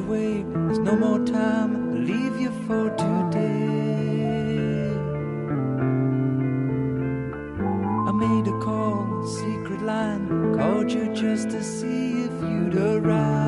way, there's no more time to leave you for today. I made a call, secret line, called you just to see if you'd arrive.